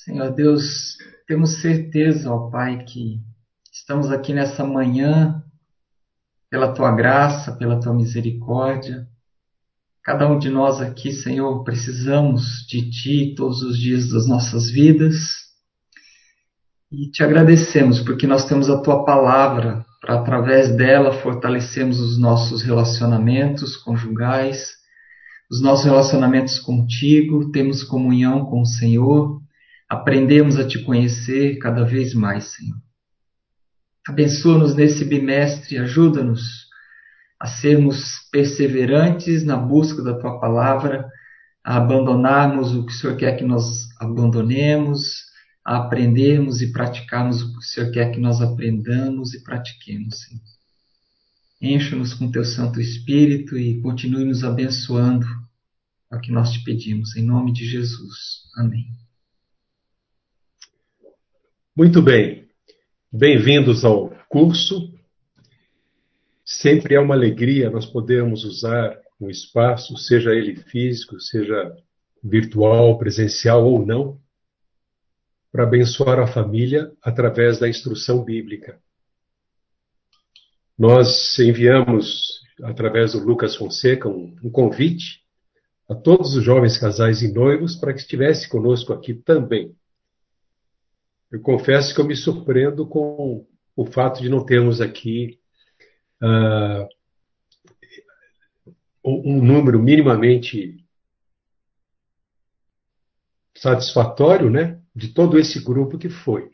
Senhor Deus, temos certeza, ó Pai, que estamos aqui nessa manhã pela Tua graça, pela Tua misericórdia. Cada um de nós aqui, Senhor, precisamos de Ti todos os dias das nossas vidas e Te agradecemos porque nós temos a Tua palavra para, através dela, fortalecermos os nossos relacionamentos conjugais, os nossos relacionamentos contigo, temos comunhão com o Senhor, aprendemos a Te conhecer cada vez mais, Senhor. Abençoa-nos nesse bimestre, ajuda-nos a sermos perseverantes na busca da Tua palavra, a abandonarmos o que o Senhor quer que nós abandonemos, a aprendermos e praticarmos o que o Senhor quer que nós aprendamos e pratiquemos, Senhor. Encha-nos com Teu Santo Espírito e continue nos abençoando, é o que nós te pedimos, em nome de Jesus. Amém. Muito bem, bem-vindos ao curso. Sempre é uma alegria nós podermos usar um espaço, seja ele físico, seja virtual, presencial ou não, para abençoar a família através da instrução bíblica. Nós enviamos, através do Lucas Fonseca, um convite a todos os jovens casais e noivos para que estivesse conosco aqui também. Eu confesso que eu me surpreendo com o fato de não termos aqui um número minimamente satisfatório, né, de todo esse grupo que foi.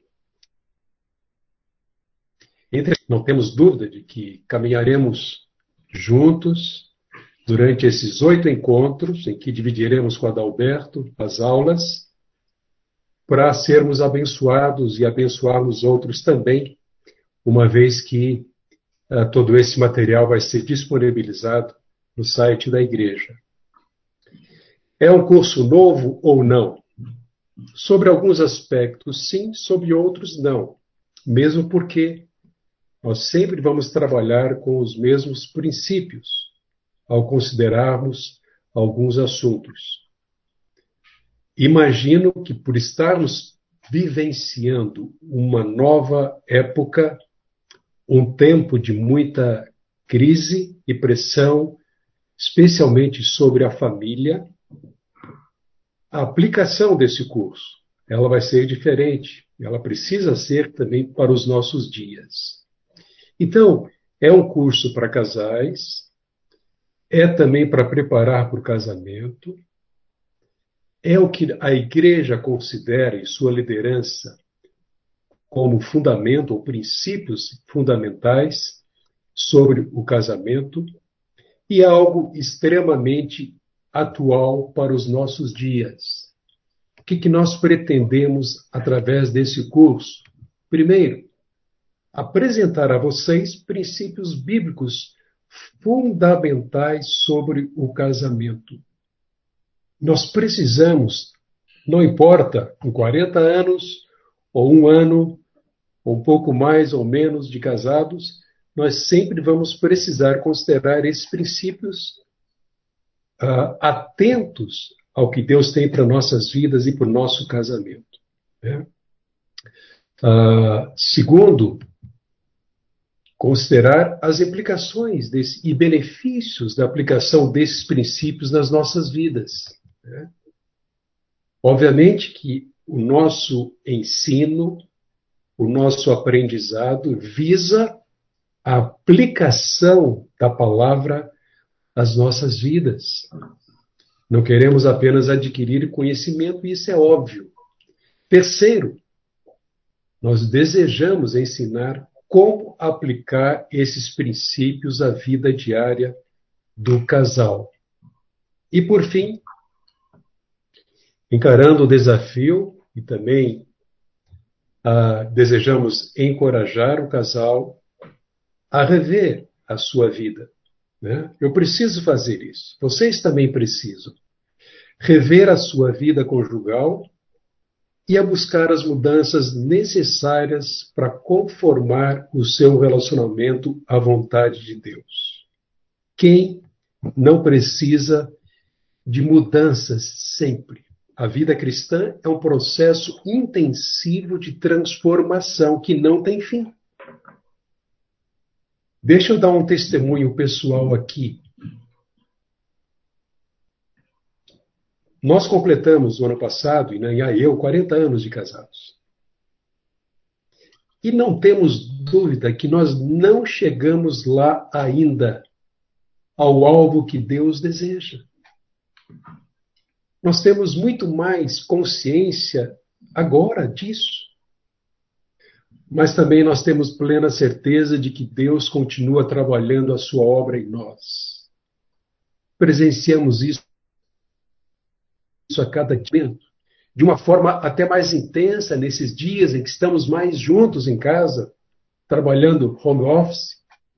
Não temos dúvida de que caminharemos juntos durante esses 8 encontros, em que dividiremos com Adalberto as aulas, para sermos abençoados e abençoarmos outros também, uma vez que todo esse material vai ser disponibilizado no site da igreja. É um curso novo ou não? Sobre alguns aspectos, sim, sobre outros, não. Mesmo porque nós sempre vamos trabalhar com os mesmos princípios ao considerarmos alguns assuntos. Imagino que por estarmos vivenciando uma nova época, um tempo de muita crise e pressão, especialmente sobre a família, a aplicação desse curso, ela vai ser diferente. Ela precisa ser também para os nossos dias. Então, é um curso para casais, é também para preparar para o casamento, é o que a igreja considera em sua liderança como fundamento ou princípios fundamentais sobre o casamento e é algo extremamente atual para os nossos dias. O que nós pretendemos através desse curso? Primeiro, apresentar a vocês princípios bíblicos fundamentais sobre o casamento. Nós precisamos, não importa, com 40 anos, ou 1 ano, ou um pouco mais ou menos de casados, nós sempre vamos precisar considerar esses princípios atentos ao que Deus tem para nossas vidas e para o nosso casamento. Né? Segundo, considerar as implicações e benefícios da aplicação desses princípios nas nossas vidas. Né? Obviamente que o nosso ensino, o nosso aprendizado visa a aplicação da palavra às nossas vidas. Não queremos apenas adquirir conhecimento, e isso é óbvio. Terceiro, nós desejamos ensinar como aplicar esses princípios à vida diária do casal. E, por fim, encarando o desafio, e também desejamos encorajar o casal a rever a sua vida. Né? Eu preciso fazer isso. Vocês também precisam. Rever a sua vida conjugal e a buscar as mudanças necessárias para conformar o seu relacionamento à vontade de Deus. Quem não precisa de mudanças sempre? A vida cristã é um processo intensivo de transformação que não tem fim. Deixa eu dar um testemunho pessoal aqui. Nós completamos no ano passado, e eu, 40 anos de casados. E não temos dúvida que nós não chegamos lá ainda, ao alvo que Deus deseja. Nós temos muito mais consciência agora disso. Mas também nós temos plena certeza de que Deus continua trabalhando a sua obra em nós. Presenciamos isso a cada momento, de uma forma até mais intensa nesses dias em que estamos mais juntos em casa, trabalhando home office.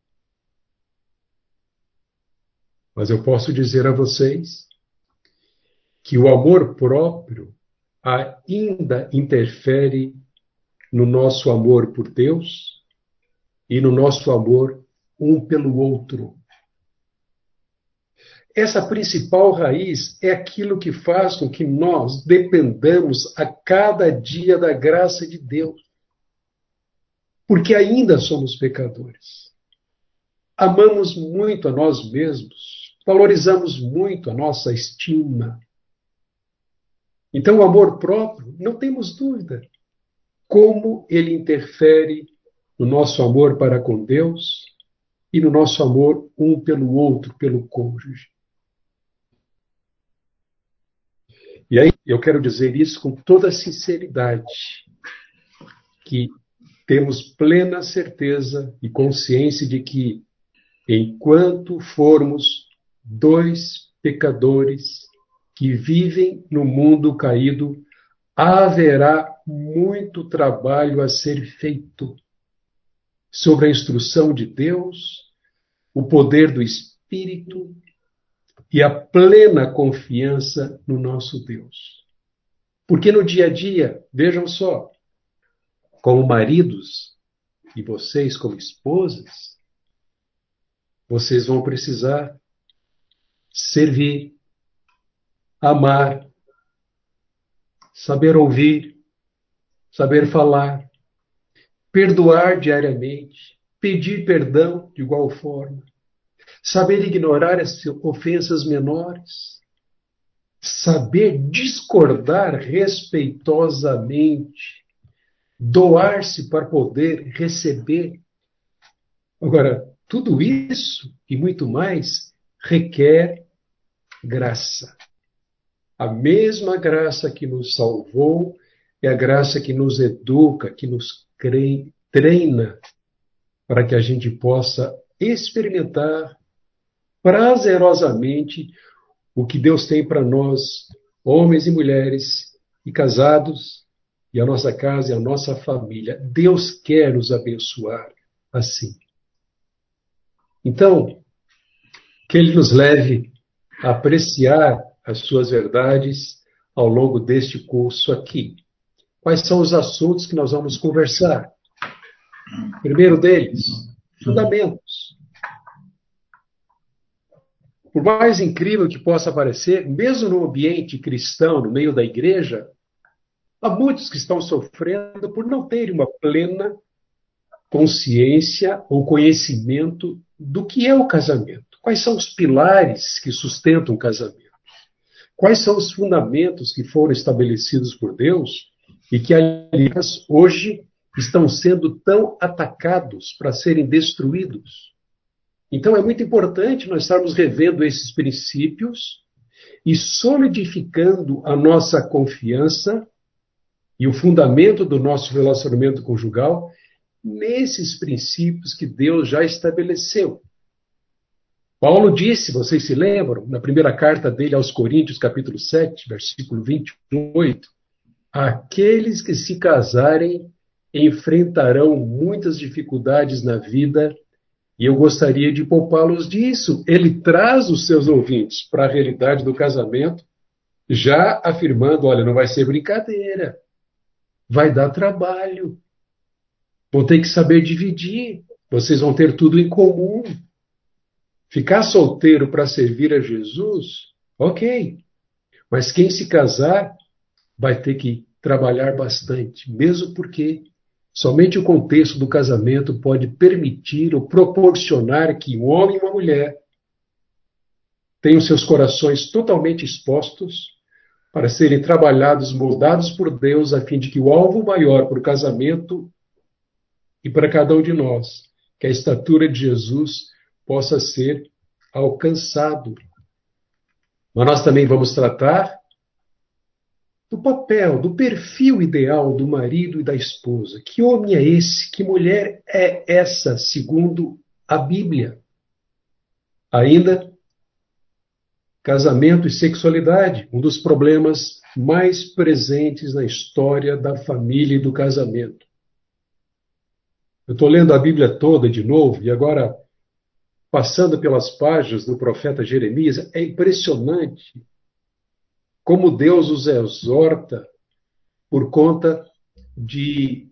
Mas eu posso dizer a vocês que o amor próprio ainda interfere no nosso amor por Deus e no nosso amor um pelo outro. Essa principal raiz é aquilo que faz com que nós dependamos a cada dia da graça de Deus. Porque ainda somos pecadores. Amamos muito a nós mesmos, valorizamos muito a nossa estima. Então, o amor próprio, não temos dúvida como ele interfere no nosso amor para com Deus e no nosso amor um pelo outro, pelo cônjuge. E aí, eu quero dizer isso com toda sinceridade, que temos plena certeza e consciência de que, enquanto formos dois pecadores que vivem no mundo caído, haverá muito trabalho a ser feito sobre a instrução de Deus, o poder do Espírito e a plena confiança no nosso Deus. Porque no dia a dia, vejam só, como maridos e vocês como esposas, vocês vão precisar servir, amar, saber ouvir, saber falar, perdoar diariamente, pedir perdão de igual forma, saber ignorar as ofensas menores, saber discordar respeitosamente, doar-se para poder receber. Agora, tudo isso e muito mais requer graça. A mesma graça que nos salvou é a graça que nos educa, que nos treina para que a gente possa experimentar prazerosamente o que Deus tem para nós, homens e mulheres, e casados, e a nossa casa e a nossa família. Deus quer nos abençoar assim. Então, que Ele nos leve a apreciar as suas verdades ao longo deste curso aqui. Quais são os assuntos que nós vamos conversar? Primeiro deles, fundamentos. Por mais incrível que possa parecer, mesmo no ambiente cristão, no meio da igreja, há muitos que estão sofrendo por não terem uma plena consciência ou conhecimento do que é o casamento. Quais são os pilares que sustentam o casamento? Quais são os fundamentos que foram estabelecidos por Deus e que, aliás, hoje estão sendo tão atacados para serem destruídos? Então, é muito importante nós estarmos revendo esses princípios e solidificando a nossa confiança e o fundamento do nosso relacionamento conjugal nesses princípios que Deus já estabeleceu. Paulo disse, vocês se lembram, na primeira carta dele aos Coríntios, capítulo 7, versículo 28, aqueles que se casarem enfrentarão muitas dificuldades na vida e eu gostaria de poupá-los disso. Ele traz os seus ouvintes para a realidade do casamento, já afirmando, olha, não vai ser brincadeira, vai dar trabalho, vão ter que saber dividir, vocês vão ter tudo em comum. Ficar solteiro para servir a Jesus, ok. Mas quem se casar vai ter que trabalhar bastante, mesmo porque somente o contexto do casamento pode permitir ou proporcionar que um homem e uma mulher tenham seus corações totalmente expostos para serem trabalhados, moldados por Deus, a fim de que o alvo maior para o casamento e para cada um de nós, que a estatura de Jesus possa ser alcançado. Mas nós também vamos tratar do papel, do perfil ideal do marido e da esposa. Que homem é esse? Que mulher é essa, segundo a Bíblia? Ainda, casamento e sexualidade, um dos problemas mais presentes na história da família e do casamento. Eu estou lendo a Bíblia toda de novo e agora, passando pelas páginas do profeta Jeremias, é impressionante como Deus os exorta por conta de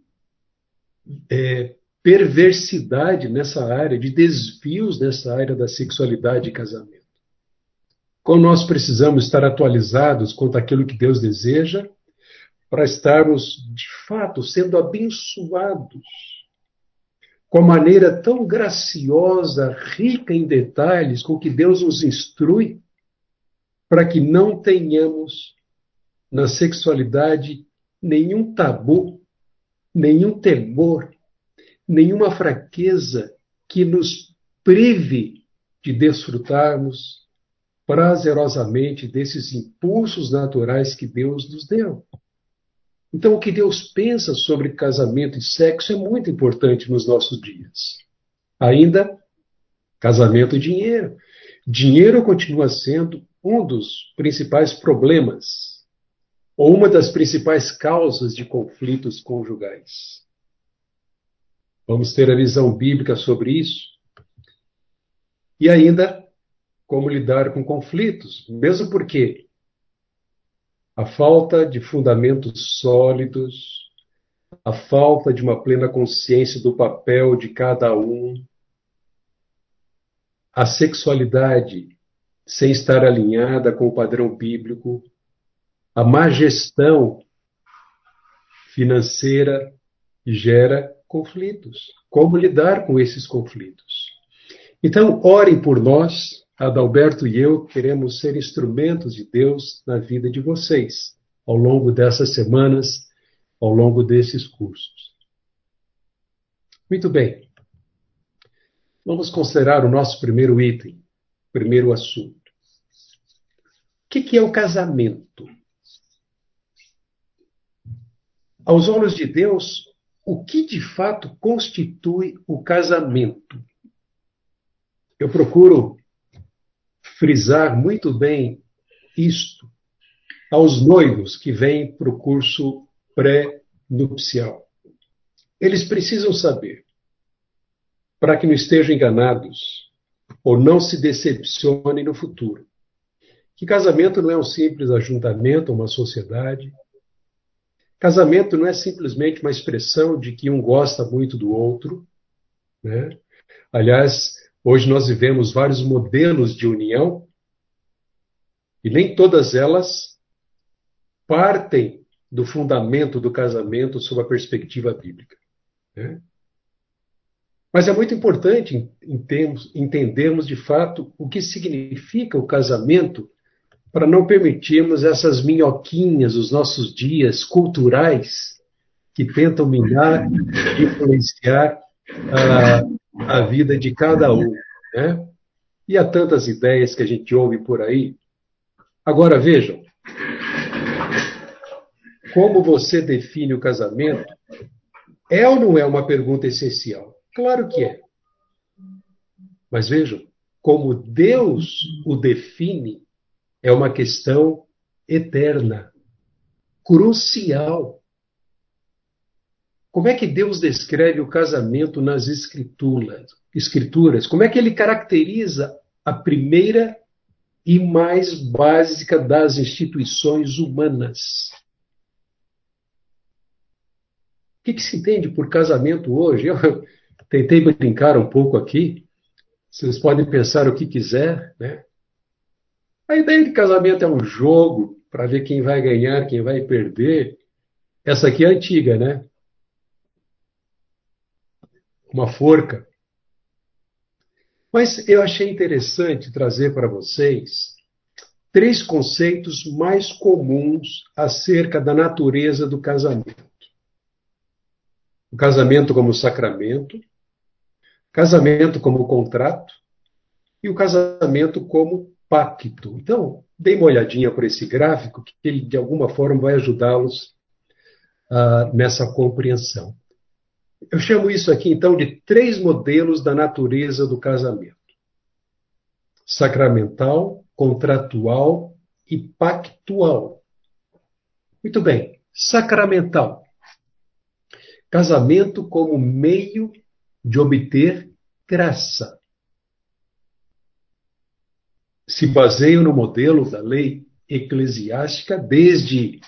perversidade nessa área, de desvios nessa área da sexualidade e casamento. Como nós precisamos estar atualizados quanto àquilo que Deus deseja, para estarmos, de fato, sendo abençoados com a maneira tão graciosa, rica em detalhes, com que Deus nos instrui, para que não tenhamos na sexualidade nenhum tabu, nenhum temor, nenhuma fraqueza que nos prive de desfrutarmos prazerosamente desses impulsos naturais que Deus nos deu. Então, o que Deus pensa sobre casamento e sexo é muito importante nos nossos dias. Ainda, casamento e dinheiro. Dinheiro continua sendo um dos principais problemas, ou uma das principais causas de conflitos conjugais. Vamos ter a visão bíblica sobre isso. E ainda, como lidar com conflitos, mesmo porque a falta de fundamentos sólidos, a falta de uma plena consciência do papel de cada um, a sexualidade sem estar alinhada com o padrão bíblico, a má gestão financeira gera conflitos. Como lidar com esses conflitos? Então, orem por nós. Adalberto e eu queremos ser instrumentos de Deus na vida de vocês, ao longo dessas semanas, ao longo desses cursos. Muito bem. Vamos considerar o nosso primeiro item, primeiro assunto. O que é o casamento? Aos olhos de Deus, o que de fato constitui o casamento? Eu procuro frisar muito bem isto aos noivos que vêm para o curso pré-nupcial. Eles precisam saber, para que não estejam enganados ou não se decepcionem no futuro, que casamento não é um simples ajuntamento, uma sociedade. Casamento não é simplesmente uma expressão de que um gosta muito do outro, né? Aliás, hoje nós vivemos vários modelos de união e nem todas elas partem do fundamento do casamento sob a perspectiva bíblica, né? Mas é muito importante entendermos de fato o que significa o casamento para não permitirmos essas minhoquinhas dos nossos dias culturais que tentam minar e influenciar a vida de cada um, né? E há tantas ideias que a gente ouve por aí. Agora vejam, como você define o casamento é ou não é uma pergunta essencial? Claro que é. Mas vejam, como Deus o define é uma questão eterna, crucial. Como é que Deus descreve o casamento nas escrituras? Como é que ele caracteriza a primeira e mais básica das instituições humanas? O que se entende por casamento hoje? Eu tentei brincar um pouco aqui. Vocês podem pensar o que quiser, né? A ideia de casamento é um jogo para ver quem vai ganhar, quem vai perder. Essa aqui é antiga, né? Uma forca. Mas eu achei interessante trazer para vocês três conceitos mais comuns acerca da natureza do casamento. O casamento como sacramento, casamento como contrato e o casamento como pacto. Então, dê uma olhadinha por esse gráfico, que ele, de alguma forma, vai ajudá-los nessa compreensão. Eu chamo isso aqui, então, de três modelos da natureza do casamento: sacramental, contratual e pactual. Muito bem. Sacramental. Casamento como meio de obter graça. Se baseiam no modelo da lei eclesiástica desde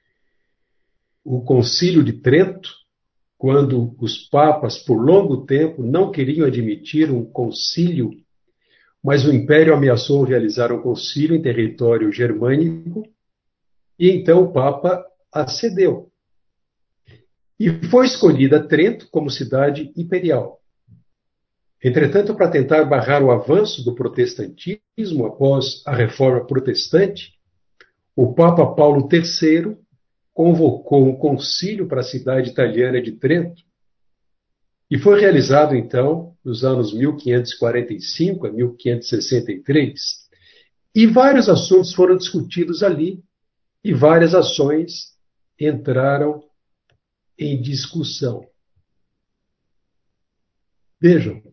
o Concílio de Trento, quando os papas, por longo tempo, não queriam admitir um concílio, mas o Império ameaçou realizar um concílio em território germânico, e então o Papa acedeu. E foi escolhida Trento como cidade imperial. Entretanto, para tentar barrar o avanço do protestantismo após a Reforma Protestante, o Papa Paulo III convocou um concílio para a cidade italiana de Trento e foi realizado, então, nos anos 1545 a 1563, e vários assuntos foram discutidos ali e várias ações entraram em discussão. Vejam,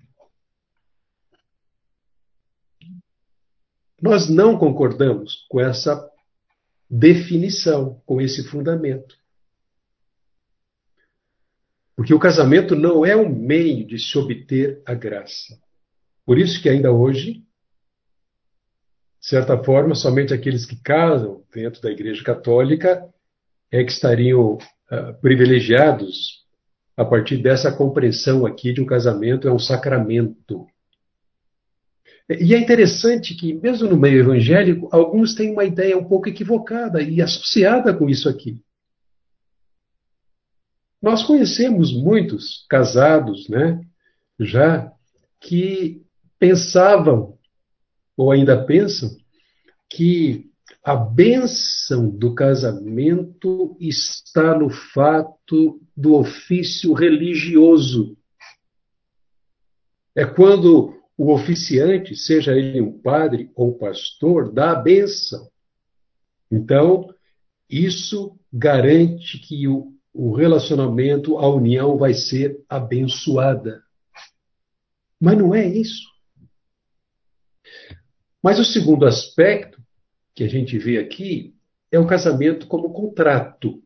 nós não concordamos com essa definição, com esse fundamento. Porque o casamento não é um meio de se obter a graça. Por isso que ainda hoje, de certa forma, somente aqueles que casam dentro da Igreja Católica é que estariam privilegiados a partir dessa compreensão aqui de um casamento é um sacramento. E é interessante que, mesmo no meio evangélico, alguns têm uma ideia um pouco equivocada e associada com isso aqui. Nós conhecemos muitos casados, né, já que pensavam, ou ainda pensam, que a bênção do casamento está no fato do ofício religioso. É quando o oficiante, seja ele um padre ou um pastor, dá a bênção. Então, isso garante que o relacionamento, a união vai ser abençoada. Mas não é isso. Mas o segundo aspecto que a gente vê aqui é o casamento como contrato.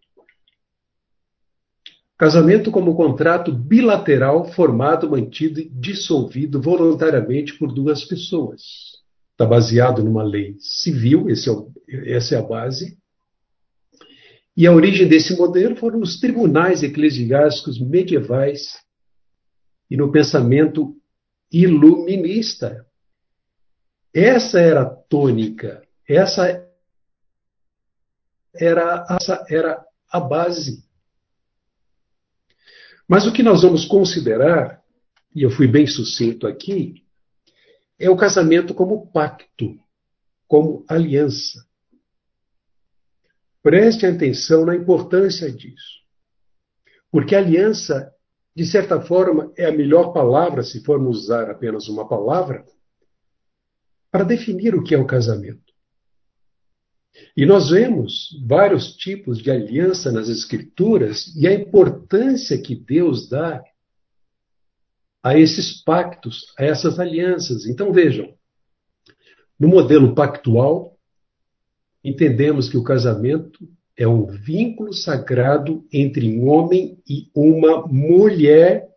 Casamento como contrato bilateral formado, mantido e dissolvido voluntariamente por duas pessoas. Está baseado numa lei civil, essa é a base. E a origem desse modelo foram os tribunais eclesiásticos medievais e no pensamento iluminista. Essa era a tônica, essa era a base. Mas o que nós vamos considerar, e eu fui bem sucinto aqui, é o casamento como pacto, como aliança. Preste atenção na importância disso. Porque aliança, de certa forma, é a melhor palavra, se formos usar apenas uma palavra, para definir o que é o casamento. E nós vemos vários tipos de aliança nas Escrituras e a importância que Deus dá a esses pactos, a essas alianças. Então vejam, no modelo pactual, entendemos que o casamento é um vínculo sagrado entre um homem e uma mulher.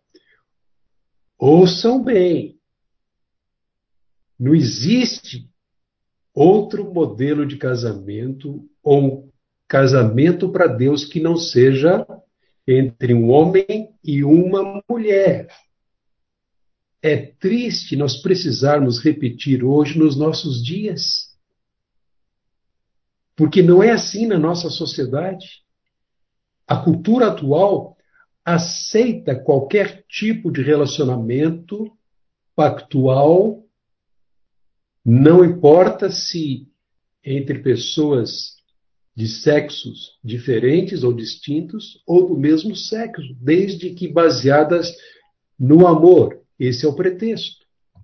Ouçam bem, não existe outro modelo de casamento ou um casamento para Deus que não seja entre um homem e uma mulher. É triste nós precisarmos repetir hoje nos nossos dias. Porque não é assim na nossa sociedade. A cultura atual aceita qualquer tipo de relacionamento pactual, não importa se entre pessoas de sexos diferentes ou distintos ou do mesmo sexo, desde que baseadas no amor. Esse é o pretexto.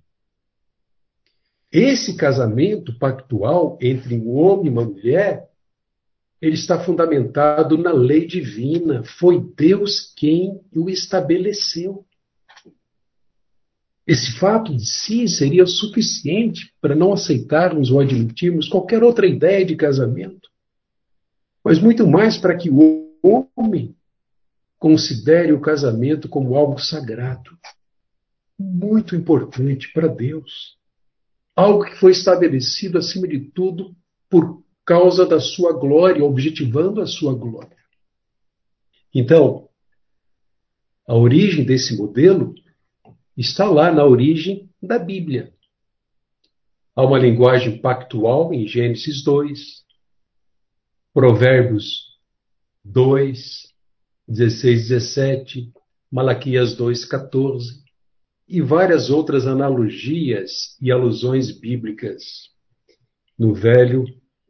Esse casamento pactual entre um homem e uma mulher, ele está fundamentado na lei divina. Foi Deus quem o estabeleceu. Esse fato de si seria suficiente para não aceitarmos ou admitirmos qualquer outra ideia de casamento, mas muito mais para que o homem considere o casamento como algo sagrado, muito importante para Deus. Algo que foi estabelecido, acima de tudo, por causa da sua glória, objetivando a sua glória. Então, a origem desse modelo está lá na origem da Bíblia. Há uma linguagem pactual em Gênesis 2, Provérbios 2, 16, 17, Malaquias 2, 14 e várias outras analogias e alusões bíblicas no Velho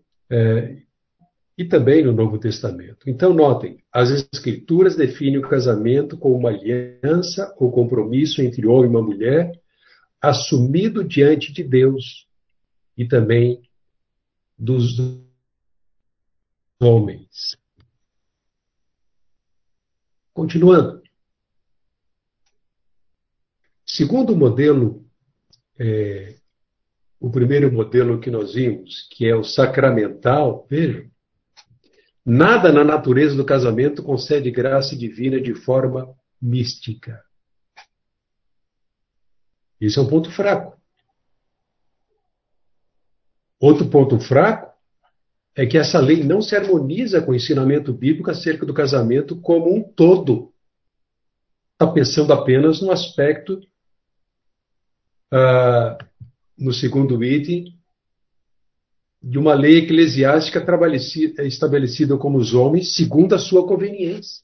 e também no Novo Testamento. Então, notem, as Escrituras definem o casamento como uma aliança ou compromisso entre homem e uma mulher, assumido diante de Deus e também dos homens. Continuando, segundo o modelo, o primeiro modelo que nós vimos, que é o sacramental, vejam, nada na natureza do casamento concede graça divina de forma mística. Isso é um ponto fraco. Outro ponto fraco é que essa lei não se harmoniza com o ensinamento bíblico acerca do casamento como um todo. Está pensando apenas no aspecto, no segundo item, de uma lei eclesiástica estabelecida como os homens, segundo a sua conveniência.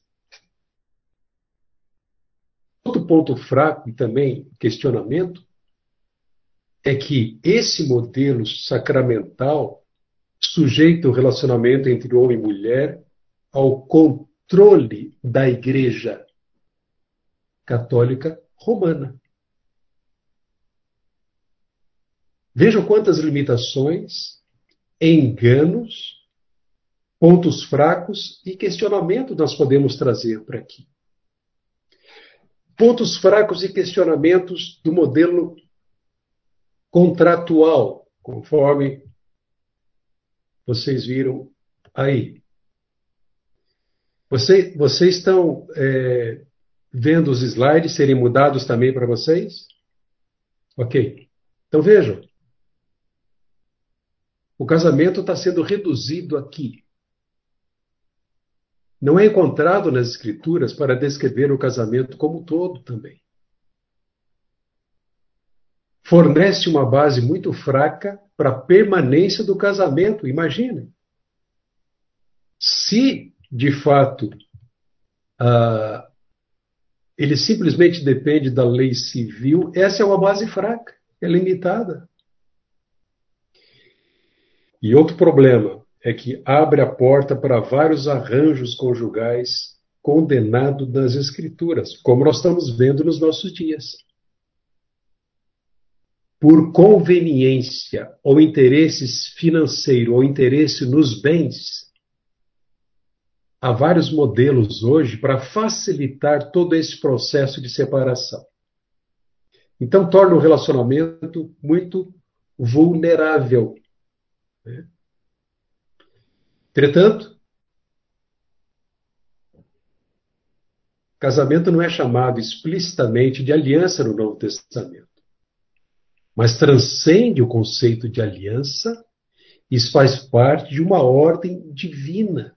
Outro ponto fraco e também questionamento é que esse modelo sacramental sujeita o relacionamento entre homem e mulher ao controle da Igreja Católica Romana. Vejam quantas limitações, enganos, pontos fracos e questionamentos nós podemos trazer para aqui. Pontos fracos e questionamentos do modelo contratual, conforme vocês viram aí. Vocês estão vendo os slides serem mudados também para vocês? Ok. Então vejam. O casamento está sendo reduzido aqui. Não é encontrado nas Escrituras para descrever o casamento como um todo também. Fornece uma base muito fraca para a permanência do casamento. Imaginem. Se, de fato, ele simplesmente depende da lei civil, essa é uma base fraca, é limitada. E outro problema é que abre a porta para vários arranjos conjugais condenados nas Escrituras, como nós estamos vendo nos nossos dias. Por conveniência ou interesses financeiros ou interesse nos bens, há vários modelos hoje para facilitar todo esse processo de separação. Então, torna o relacionamento muito vulnerável. Entretanto, casamento não é chamado explicitamente de aliança no Novo Testamento, mas transcende o conceito de aliança e faz parte de uma ordem divina.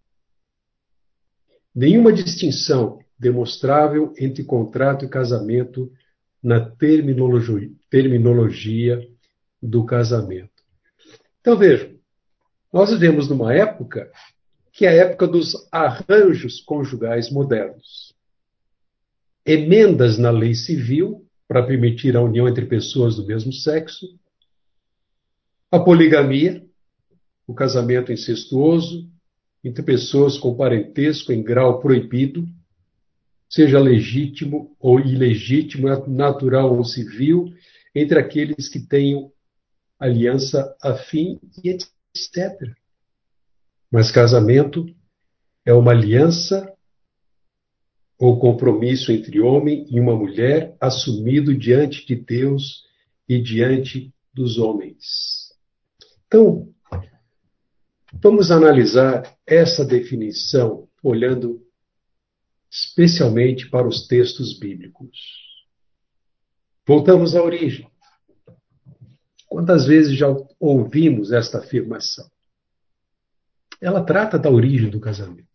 Nenhuma distinção demonstrável entre contrato e casamento na terminologia do casamento. Então, vejam, Nós vivemos numa época que é a época dos arranjos conjugais modernos. Emendas na lei civil para permitir a união entre pessoas do mesmo sexo, a poligamia, o casamento incestuoso entre pessoas com parentesco em grau proibido, seja legítimo ou ilegítimo, natural ou civil, entre aqueles que tenham aliança afim e etc. Mas casamento é uma aliança ou compromisso entre homem e uma mulher assumido diante de Deus e diante dos homens. Então, vamos analisar essa definição olhando especialmente para os textos bíblicos. Voltamos à origem. Quantas vezes já ouvimos esta afirmação? Ela trata da origem do casamento.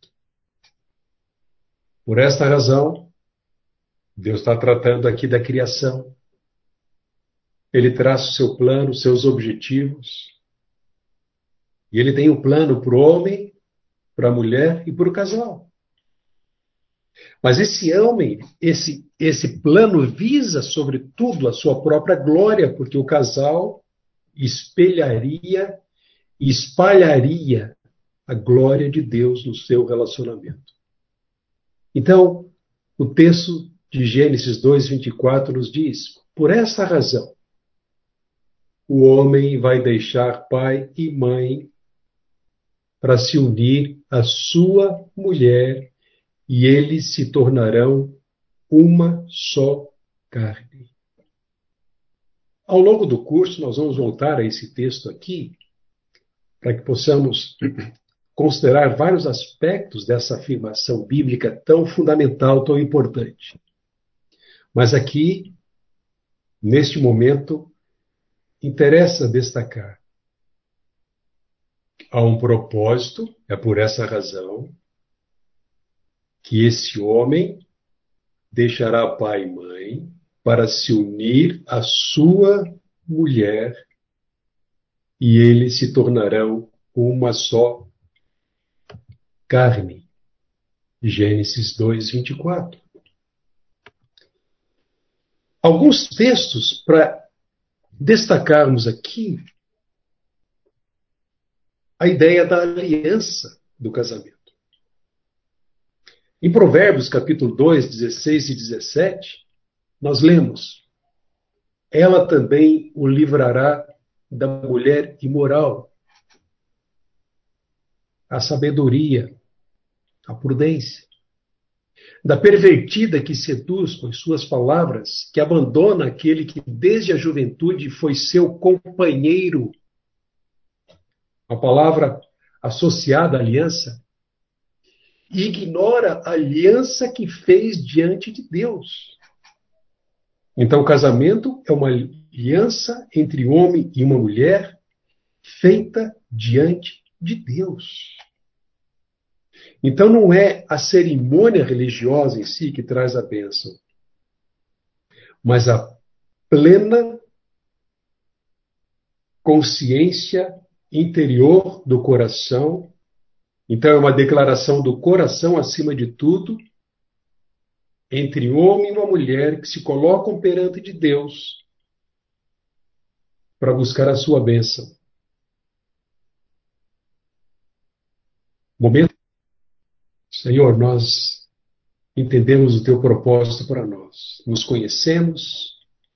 Por esta razão, Deus está tratando aqui da criação. Ele traça o seu plano, os seus objetivos. E ele tem um plano para o homem, para a mulher e para o casal. Mas esse homem, esse plano visa, sobretudo, a sua própria glória, porque o casal espelharia e espalharia a glória de Deus no seu relacionamento. Então, o texto de Gênesis 2:24 nos diz: por essa razão, o homem vai deixar pai e mãe para se unir à sua mulher e eles se tornarão uma só carne. Ao longo do curso, nós vamos voltar a esse texto aqui, para que possamos considerar vários aspectos dessa afirmação bíblica tão fundamental, tão importante. Mas aqui, neste momento, interessa destacar: há um propósito, é por essa razão que esse homem deixará pai e mãe para se unir à sua mulher e eles se tornarão uma só carne. Gênesis 2:24. Alguns textos para destacarmos aqui a ideia da aliança do casamento. Em Provérbios, capítulo 2, 16 e 17, nós lemos: ela também o livrará da mulher imoral, a sabedoria, a prudência, da pervertida que seduz com suas palavras, que abandona aquele que desde a juventude foi seu companheiro. A palavra associada à aliança, e ignora a aliança que fez diante de Deus. Então, o casamento é uma aliança entre homem e uma mulher feita diante de Deus. Então, não é a cerimônia religiosa em si que traz a bênção, mas a plena consciência interior do coração. Então, é uma declaração do coração acima de tudo, entre homem e uma mulher que se colocam perante de Deus para buscar a sua bênção. Momento, Senhor, nós entendemos o teu propósito para nós. Nos conhecemos,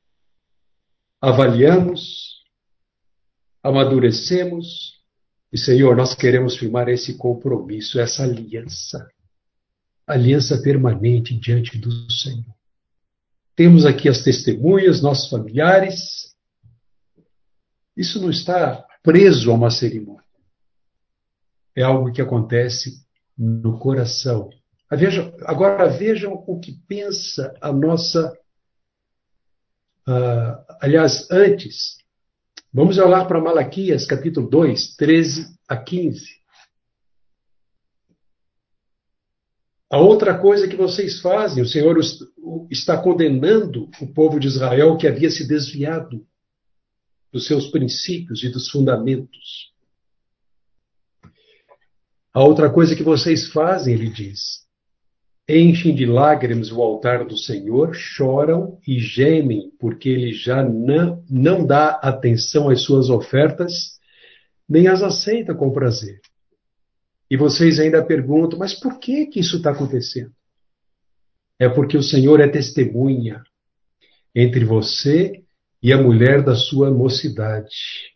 avaliamos, amadurecemos e, Senhor, nós queremos firmar esse compromisso, essa aliança permanente diante do Senhor. Temos aqui as testemunhas, nossos familiares. Isso não está preso a uma cerimônia. É algo que acontece no coração. Agora vejam o que pensa a nossa... aliás, antes, vamos olhar para Malaquias, capítulo 2, 13 a 15. A outra coisa que vocês fazem, o Senhor está condenando o povo de Israel que havia se desviado dos seus princípios e dos fundamentos. A outra coisa que vocês fazem, ele diz, enchem de lágrimas o altar do Senhor, choram e gemem, porque ele já não dá atenção às suas ofertas, nem as aceita com prazer. E vocês ainda perguntam, mas por que isso está acontecendo? É porque o Senhor é testemunha entre você e a mulher da sua mocidade.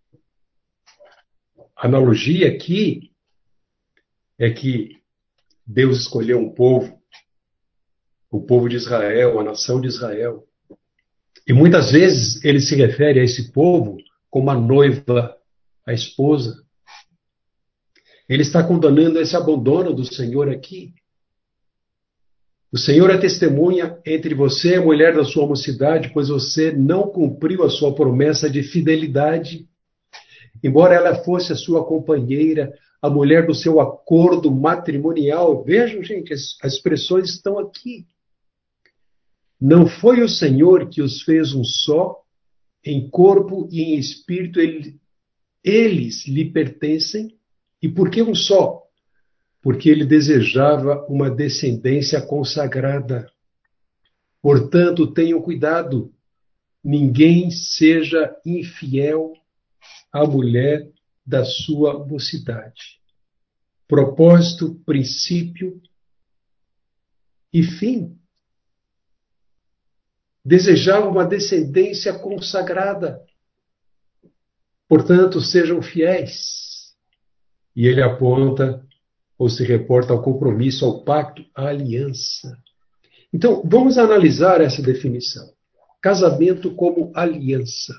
A analogia aqui é que Deus escolheu um povo, o povo de Israel, a nação de Israel. E muitas vezes ele se refere a esse povo como a noiva, a esposa. Ele está condenando esse abandono do Senhor aqui. O Senhor é testemunha entre você e a mulher da sua mocidade, pois você não cumpriu a sua promessa de fidelidade. Embora ela fosse a sua companheira, a mulher do seu acordo matrimonial. Vejam, gente, as expressões estão aqui. Não foi o Senhor que os fez um só, em corpo e em espírito, eles lhe pertencem. E por que um só? Porque ele desejava uma descendência consagrada. Portanto, tenham cuidado, ninguém seja infiel à mulher da sua mocidade. Propósito, princípio e fim. Desejava uma descendência consagrada. Portanto, sejam fiéis. E ele aponta ou se reporta ao compromisso, ao pacto, à aliança. Então, vamos analisar essa definição. Casamento como aliança.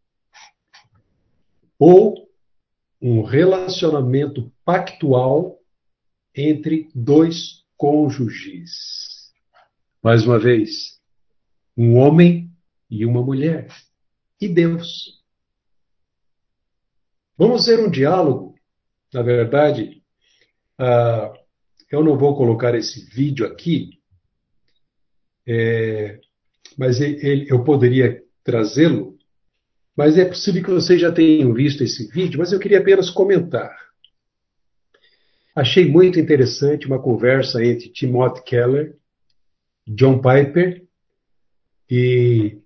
Ou um relacionamento pactual entre dois cônjuges. Mais uma vez, um homem e uma mulher. E Deus. Vamos ver um diálogo. Na verdade, eu não vou colocar esse vídeo aqui, mas eu poderia trazê-lo. Mas é possível que vocês já tenham visto esse vídeo, mas eu queria apenas comentar. Achei muito interessante uma conversa entre Timothy Keller, John Piper e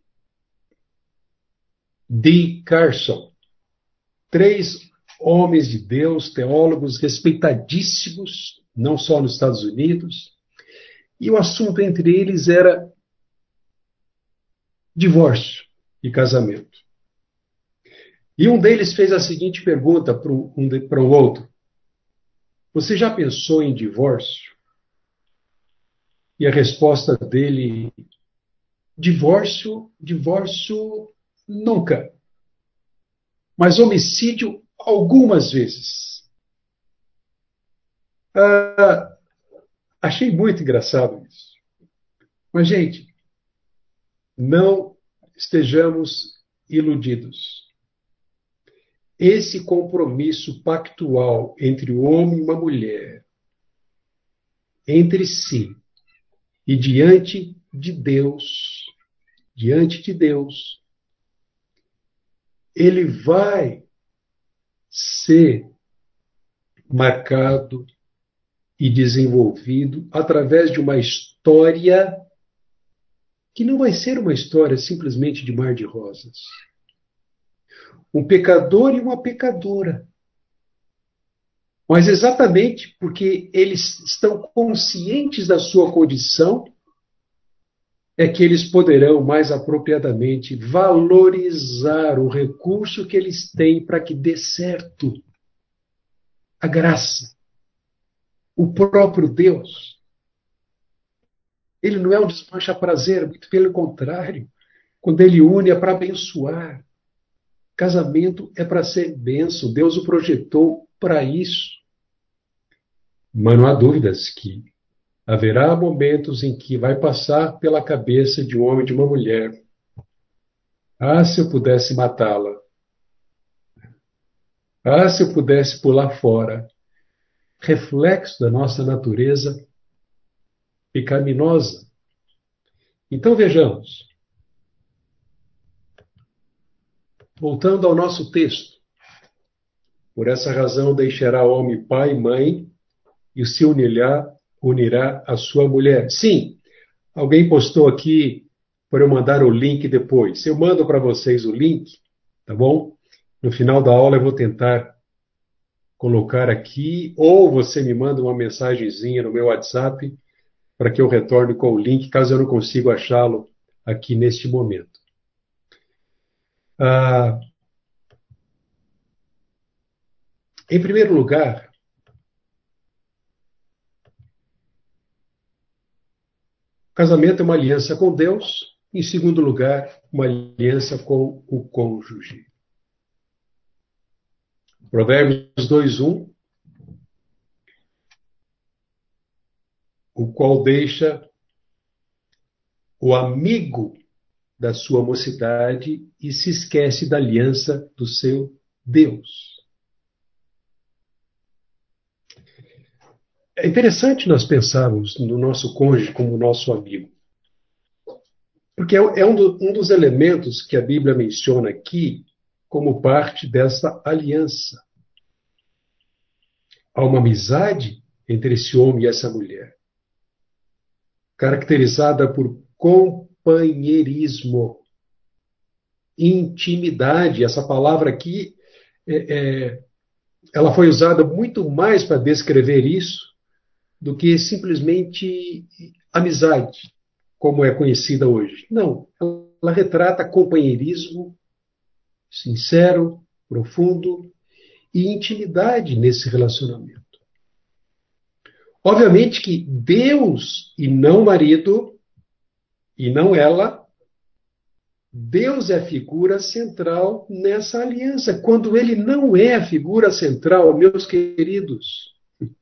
Dee Carson. Três homens de Deus, teólogos respeitadíssimos, não só nos Estados Unidos, e o assunto entre eles era divórcio e casamento. E um deles fez a seguinte pergunta para o outro: você já pensou em divórcio? E a resposta dele: divórcio nunca. Mas homicídio algumas vezes. Achei muito engraçado isso. Mas, gente, não estejamos iludidos. Esse compromisso pactual entre o homem e uma mulher, entre si e diante de Deus, ele vai ser marcado e desenvolvido através de uma história que não vai ser uma história simplesmente de mar de rosas. Um pecador e uma pecadora. Mas exatamente porque eles estão conscientes da sua condição, é que eles poderão mais apropriadamente valorizar o recurso que eles têm para que dê certo. A graça. O próprio Deus. Ele não é um desmancha-prazer, muito pelo contrário. Quando ele une é para abençoar. Casamento é para ser bênção. Deus o projetou para isso. Mas não há dúvidas que haverá momentos em que vai passar pela cabeça de um homem e de uma mulher: ah, se eu pudesse matá-la. Ah, se eu pudesse pular fora. Reflexo da nossa natureza pecaminosa. Então vejamos. Voltando ao nosso texto. Por essa razão deixará homem pai e mãe e se unirá à sua mulher. Sim, alguém postou aqui para eu mandar o link depois. Eu mando para vocês o link, tá bom? No final da aula eu vou tentar colocar aqui, ou você me manda uma mensagenzinha no meu WhatsApp para que eu retorne com o link, caso eu não consiga achá-lo aqui neste momento. Ah, em primeiro lugar, o casamento é uma aliança com Deus. Em segundo lugar, uma aliança com o cônjuge. Provérbios 2:1, o qual deixa o amigo da sua mocidade e se esquece da aliança do seu Deus. É interessante nós pensarmos no nosso cônjuge como nosso amigo, porque é um dos elementos que a Bíblia menciona aqui como parte dessa aliança. Há uma amizade entre esse homem e essa mulher, caracterizada por companheirismo, intimidade. Essa palavra aqui, ela foi usada muito mais para descrever isso do que simplesmente amizade, como é conhecida hoje. Não, ela retrata companheirismo sincero, profundo e intimidade nesse relacionamento. Obviamente que Deus, e não o marido, e não ela, Deus é a figura central nessa aliança. Quando ele não é a figura central, meus queridos,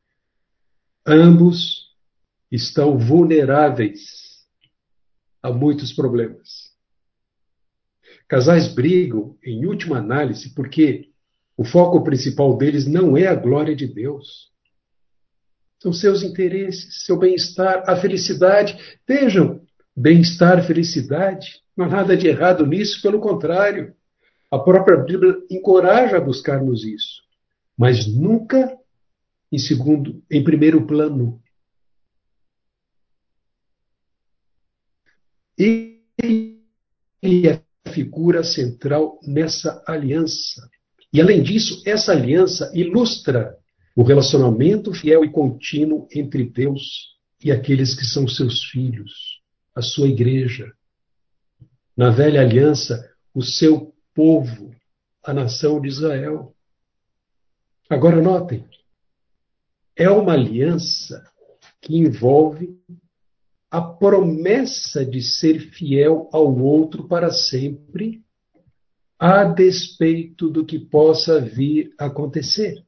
ambos estão vulneráveis a muitos problemas. Casais brigam, em última análise, porque o foco principal deles não é a glória de Deus. São seus interesses, seu bem-estar, a felicidade. Vejam, bem-estar, felicidade. Não há nada de errado nisso, pelo contrário. A própria Bíblia encoraja a buscarmos isso. Mas nunca em primeiro plano. Ele é a figura central nessa aliança. E, além disso, essa aliança ilustra o relacionamento fiel e contínuo entre Deus e aqueles que são seus filhos, a sua igreja. Na velha aliança, o seu povo, a nação de Israel. Agora notem, é uma aliança que envolve a promessa de ser fiel ao outro para sempre, a despeito do que possa vir a acontecer.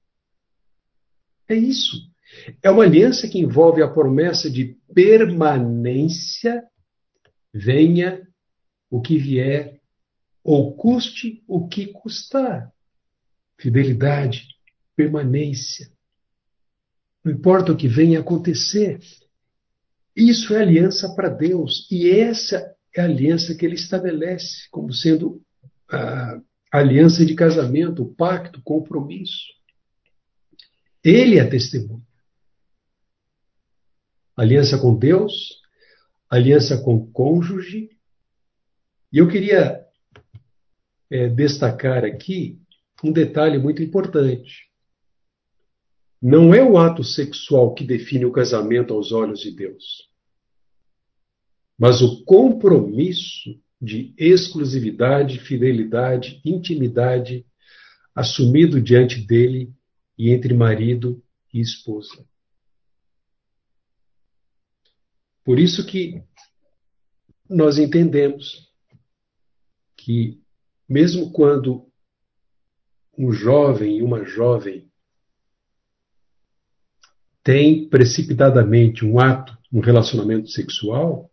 É isso. É uma aliança que envolve a promessa de permanência, venha o que vier, ou custe o que custar. Fidelidade, permanência. Não importa o que venha a acontecer. Isso é aliança para Deus. E essa é a aliança que ele estabelece como sendo a aliança de casamento, o pacto, o compromisso. Ele é a testemunha. Aliança com Deus, aliança com o cônjuge. E eu queria destacar aqui um detalhe muito importante. Não é o ato sexual que define o casamento aos olhos de Deus, mas o compromisso de exclusividade, fidelidade, intimidade assumido diante dele e entre marido e esposa. Por isso que nós entendemos que, mesmo quando um jovem e uma jovem têm precipitadamente um relacionamento sexual,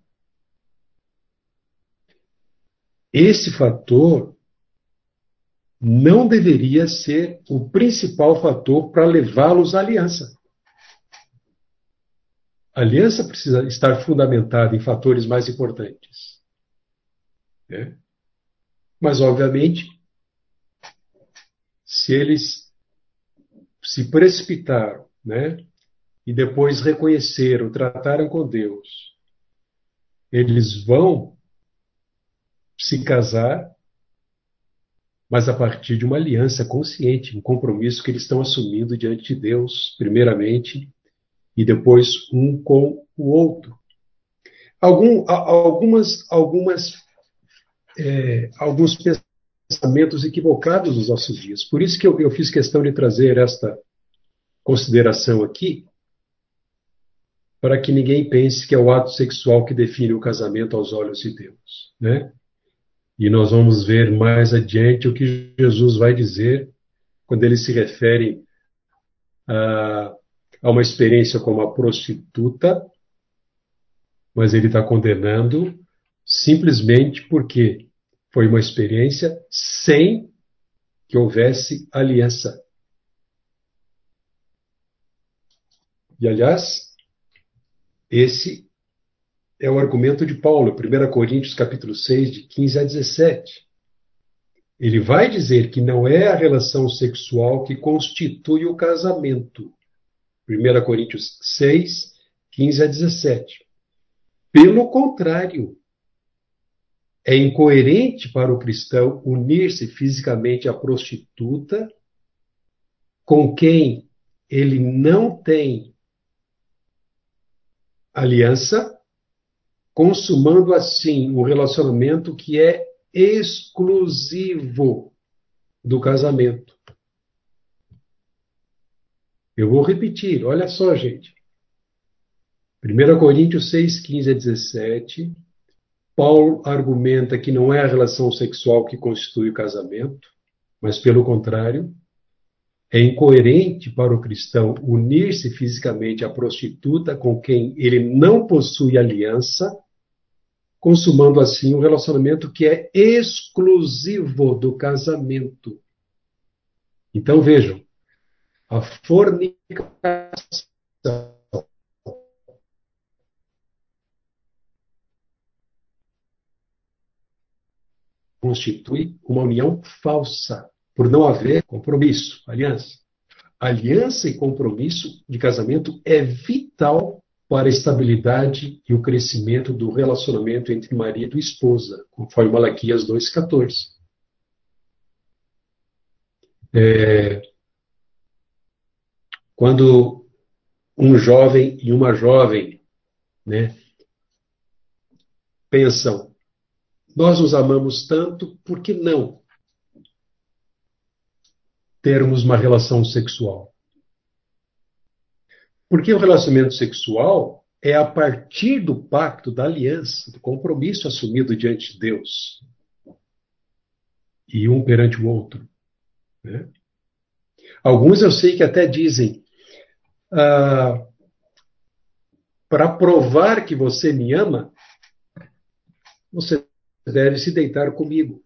esse fator não deveria ser o principal fator para levá-los à aliança. A aliança precisa estar fundamentada em fatores mais importantes. Né? Mas, obviamente, se eles se precipitaram, né? E depois reconheceram, trataram com Deus, eles vão se casar, mas a partir de uma aliança consciente, um compromisso que eles estão assumindo diante de Deus, primeiramente, e depois um com o outro. Alguns pensamentos equivocados nos nossos dias. Por isso que eu fiz questão de trazer esta consideração aqui, para que ninguém pense que é o ato sexual que define o casamento aos olhos de Deus, né? E nós vamos ver mais adiante o que Jesus vai dizer quando ele se refere a, a uma experiência como a prostituta, mas ele está condenando simplesmente porque foi uma experiência sem que houvesse aliança. E, aliás, esse é o argumento de Paulo, 1 Coríntios capítulo 6, de 15 a 17. Ele vai dizer que não é a relação sexual que constitui o casamento. 1 Coríntios 6, 15 a 17. Pelo contrário, é incoerente para o cristão unir-se fisicamente à prostituta com quem ele não tem aliança, consumando assim um relacionamento que é exclusivo do casamento. Eu vou repetir, olha só, gente. 1 Coríntios 6, 15 a 17, Paulo argumenta que não é a relação sexual que constitui o casamento, mas, pelo contrário, é incoerente para o cristão unir-se fisicamente à prostituta com quem ele não possui aliança, consumando assim um relacionamento que é exclusivo do casamento. Então, vejam, a fornicação constitui uma união falsa, por não haver compromisso, aliança. Aliança e compromisso de casamento é vital para a estabilidade e o crescimento do relacionamento entre marido e esposa, conforme Malaquias 2,14. Quando um jovem e uma jovem, né, pensam, nós nos amamos tanto, por que não termos uma relação sexual? Porque o relacionamento sexual é a partir do pacto, da aliança, do compromisso assumido diante de Deus e um perante o outro, né? Alguns eu sei que até dizem, para provar que você me ama, você deve se deitar comigo.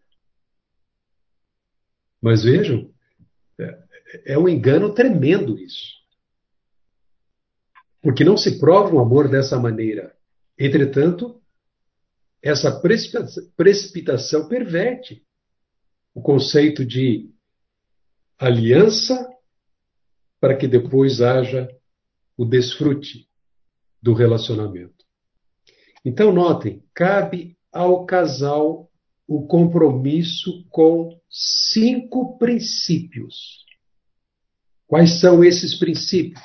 Mas vejam, é um engano tremendo isso. Porque não se prova um amor dessa maneira. Entretanto, essa precipitação perverte o conceito de aliança para que depois haja o desfrute do relacionamento. Então, notem, cabe ao casal o compromisso com 5 princípios. Quais são esses princípios?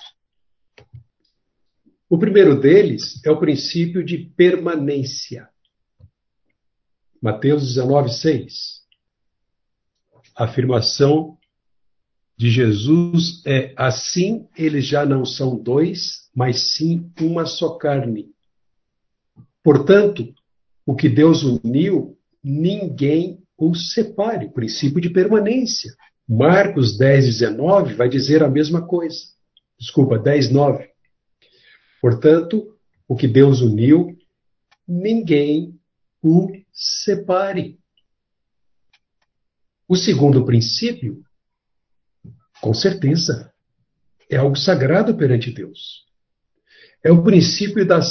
O primeiro deles é o princípio de permanência. Mateus 19, 6. A afirmação de Jesus é: assim eles já não são dois, mas sim uma só carne. Portanto, o que Deus uniu, ninguém o separe. O princípio de permanência. Marcos 10, 19 vai dizer a mesma coisa. Desculpa, 10, 9. Portanto, o que Deus uniu, ninguém o separe. O segundo princípio, com certeza, é algo sagrado perante Deus. É o princípio da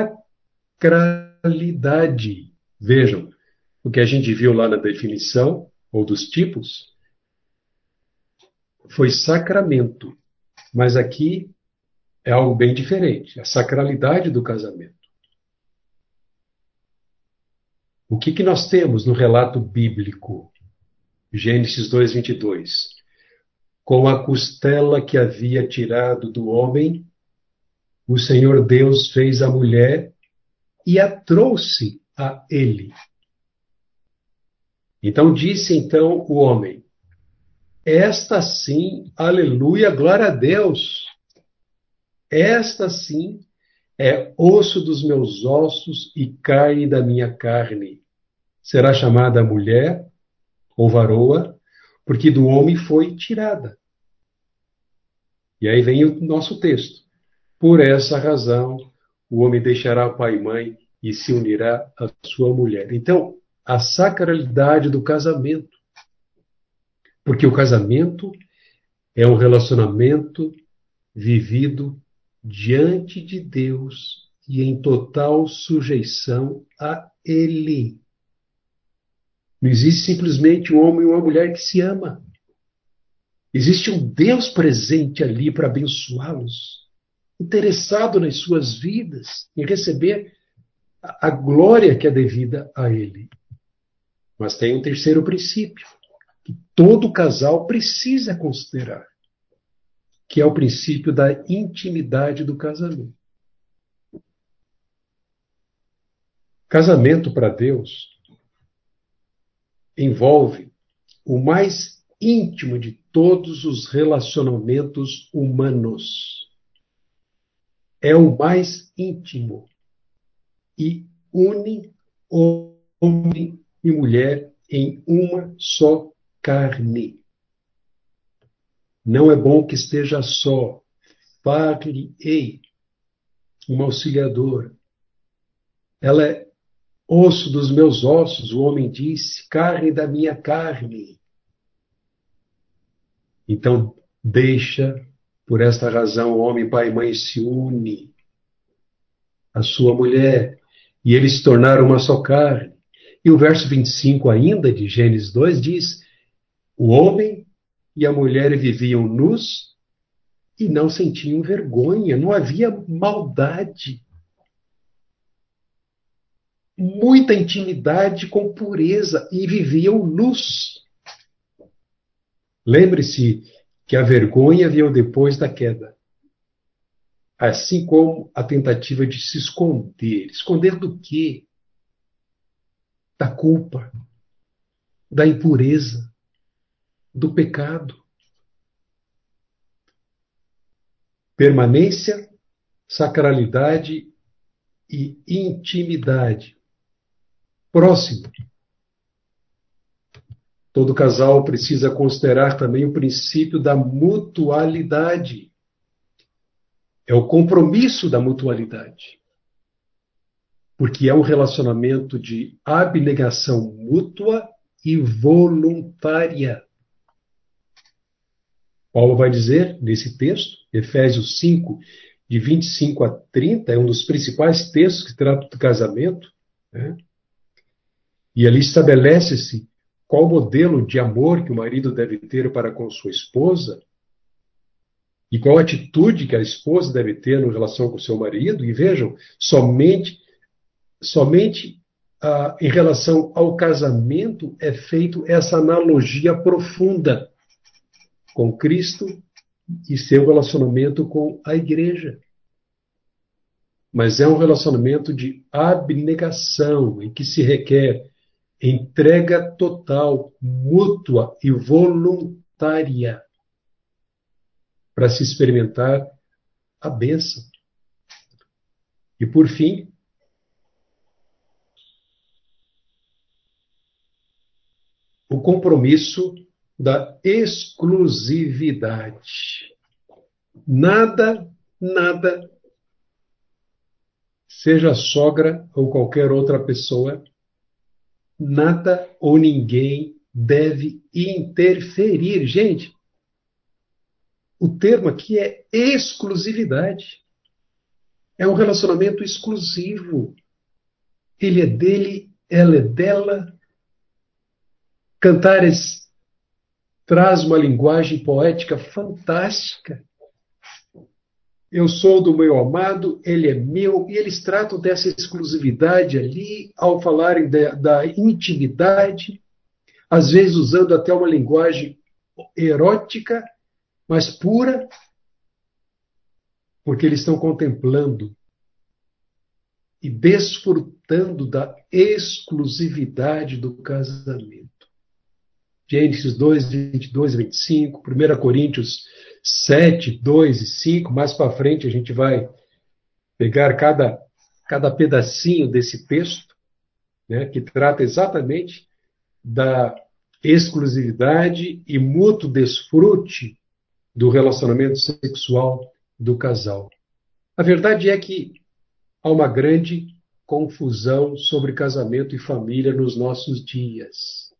sacralidade. Vejam, o que a gente viu lá na definição, ou dos tipos, foi sacramento. Mas aqui é algo bem diferente, a sacralidade do casamento. O que nós temos no relato bíblico? Gênesis 2:22. Com a costela que havia tirado do homem, o Senhor Deus fez a mulher e a trouxe a ele. Então disse o homem: esta sim, aleluia, glória a Deus. Esta sim é osso dos meus ossos e carne da minha carne. Será chamada mulher ou varoa, porque do homem foi tirada. E aí vem o nosso texto. Por essa razão, o homem deixará pai e mãe e se unirá à sua mulher. Então, a sacralidade do casamento. Porque o casamento é um relacionamento vivido diante de Deus e em total sujeição a Ele. Não existe simplesmente um homem e uma mulher que se ama. Existe um Deus presente ali para abençoá-los, interessado nas suas vidas, em receber a glória que é devida a Ele. Mas tem um terceiro princípio, que todo casal precisa considerar, que é o princípio da intimidade do casamento. Casamento para Deus envolve o mais íntimo de todos os relacionamentos humanos. É o mais íntimo e une homem e mulher em uma só carne. Não é bom que esteja só. Far-lhe-ei uma auxiliadora. Ela é osso dos meus ossos, o homem disse, carne da minha carne. Então, deixa, por esta razão, o homem, pai e mãe se une à sua mulher, e eles se tornaram uma só carne. E o verso 25 ainda, de Gênesis 2, diz, o homem e a mulher viviam nus e não sentiam vergonha, não havia maldade. Muita intimidade com pureza e viviam nus. Lembre-se que a vergonha veio depois da queda, assim como a tentativa de se esconder. Esconder do quê? Da culpa, da impureza, do pecado. Permanência, sacralidade e intimidade. Próximo. Todo casal precisa considerar também o princípio da mutualidade. É o compromisso da mutualidade. Porque é um relacionamento de abnegação mútua e voluntária. Paulo vai dizer nesse texto, Efésios 5, de 25 a 30, é um dos principais textos que trata do casamento, né? E ali estabelece-se qual modelo de amor que o marido deve ter para com sua esposa e qual atitude que a esposa deve ter em relação com o seu marido. E vejam, somente em relação ao casamento é feito essa analogia profunda com Cristo e seu relacionamento com a igreja. Mas é um relacionamento de abnegação, em que se requer entrega total, mútua e voluntária para se experimentar a bênção. E por fim, o compromisso da exclusividade. Nada, seja a sogra ou qualquer outra pessoa, nada ou ninguém deve interferir. Gente, o termo aqui é exclusividade. É um relacionamento exclusivo. Ele é dele, ela é dela. Cantares traz uma linguagem poética fantástica. Eu sou do meu amado, ele é meu, e eles tratam dessa exclusividade ali ao falarem da intimidade, às vezes usando até uma linguagem erótica, mas pura, porque eles estão contemplando e desfrutando da exclusividade do casamento. Gênesis 2, 22, 25, 1 Coríntios 7, 2 e 5, mais para frente a gente vai pegar cada pedacinho desse texto, né, que trata exatamente da exclusividade e mútuo desfrute do relacionamento sexual do casal. A verdade é que há uma grande confusão sobre casamento e família nos nossos dias.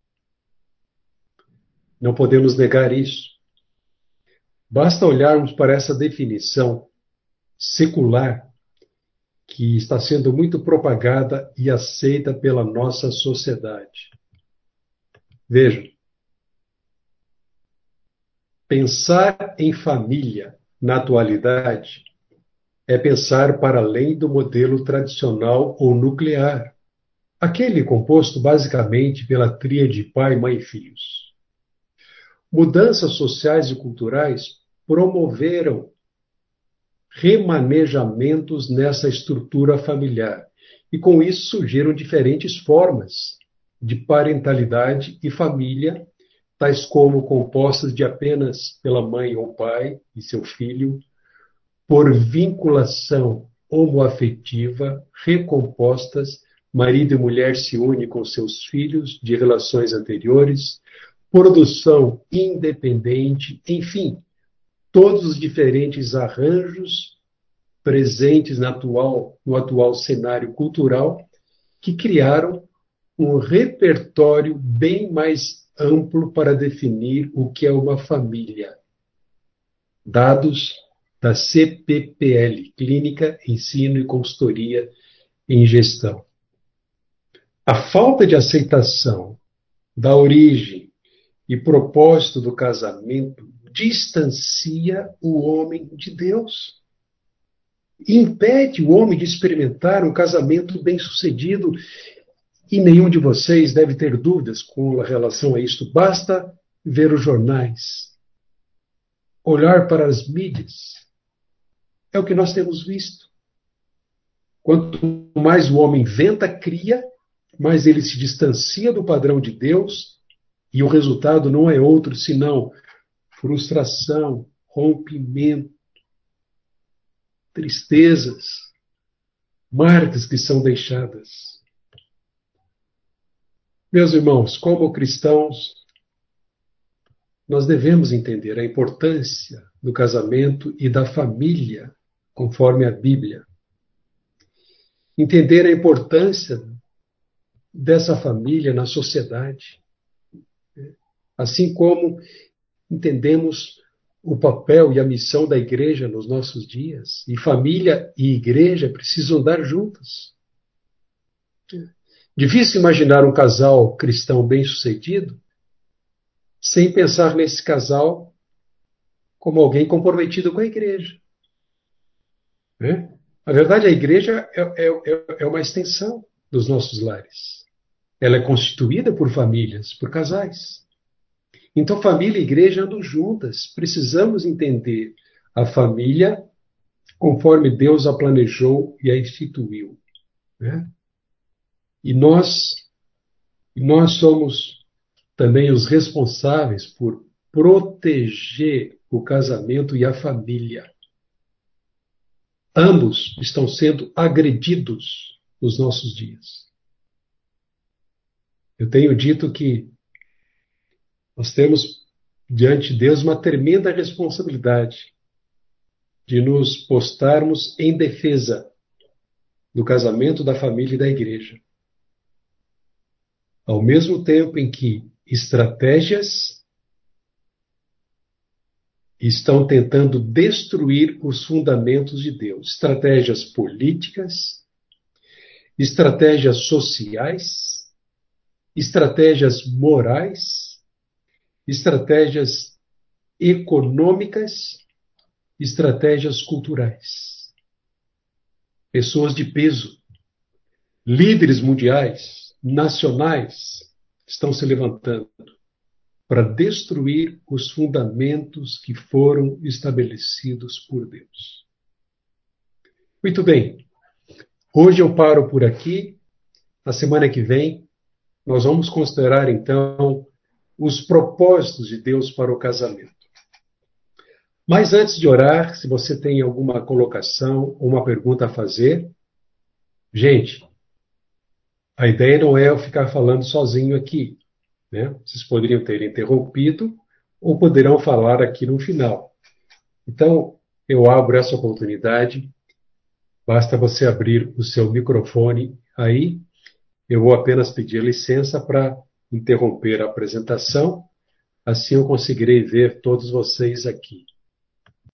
Não podemos negar isso. Basta olharmos para essa definição secular que está sendo muito propagada e aceita pela nossa sociedade. Vejam, pensar em família na atualidade é pensar para além do modelo tradicional ou nuclear, aquele composto basicamente pela tríade pai, mãe e filhos. Mudanças sociais e culturais promoveram remanejamentos nessa estrutura familiar, e com isso surgiram diferentes formas de parentalidade e família, tais como compostas de apenas pela mãe ou pai e seu filho, por vinculação homoafetiva, recompostas, marido e mulher se unem com seus filhos de relações anteriores, produção independente, enfim, todos os diferentes arranjos presentes no atual cenário cultural que criaram um repertório bem mais amplo para definir o que é uma família. Dados da CPPL, Clínica, Ensino e Consultoria em Gestão. A falta de aceitação da origem e propósito do casamento distancia o homem de Deus. E impede o homem de experimentar um casamento bem-sucedido. E nenhum de vocês deve ter dúvidas com relação a isto. Basta ver os jornais, olhar para as mídias. É o que nós temos visto. Quanto mais o homem inventa, cria, mais ele se distancia do padrão de Deus, e o resultado não é outro senão frustração, rompimento, tristezas, marcas que são deixadas. Meus irmãos, como cristãos, nós devemos entender a importância do casamento e da família, conforme a Bíblia. Entender a importância dessa família na sociedade. Assim como entendemos o papel e a missão da igreja nos nossos dias. E família e igreja precisam andar juntas. Difícil imaginar um casal cristão bem-sucedido sem pensar nesse casal como alguém comprometido com a igreja. Né? Na verdade, a igreja é uma extensão dos nossos lares. Ela é constituída por famílias, por casais. Então, família e igreja andam juntas. Precisamos entender a família conforme Deus a planejou e a instituiu. Né? E nós somos também os responsáveis por proteger o casamento e a família. Ambos estão sendo agredidos nos nossos dias. Eu tenho dito que nós temos diante de Deus uma tremenda responsabilidade de nos postarmos em defesa do casamento, da família e da igreja. Ao mesmo tempo em que estratégias estão tentando destruir os fundamentos de Deus, estratégias políticas, estratégias sociais, estratégias morais, estratégias econômicas estratégias culturais. Pessoas de peso, líderes mundiais, nacionais, estão se levantando para destruir os fundamentos que foram estabelecidos por Deus. Muito bem, hoje eu paro por aqui. Na semana que vem, nós vamos considerar, então, os propósitos de Deus para o casamento. Mas antes de orar, se você tem alguma colocação ou uma pergunta a fazer, gente, a ideia não é eu ficar falando sozinho aqui, né? Vocês poderiam ter interrompido ou poderão falar aqui no final. Então, eu abro essa oportunidade. Basta você abrir o seu microfone aí. Eu vou apenas pedir licença para interromper a apresentação. Assim eu conseguirei ver todos vocês aqui.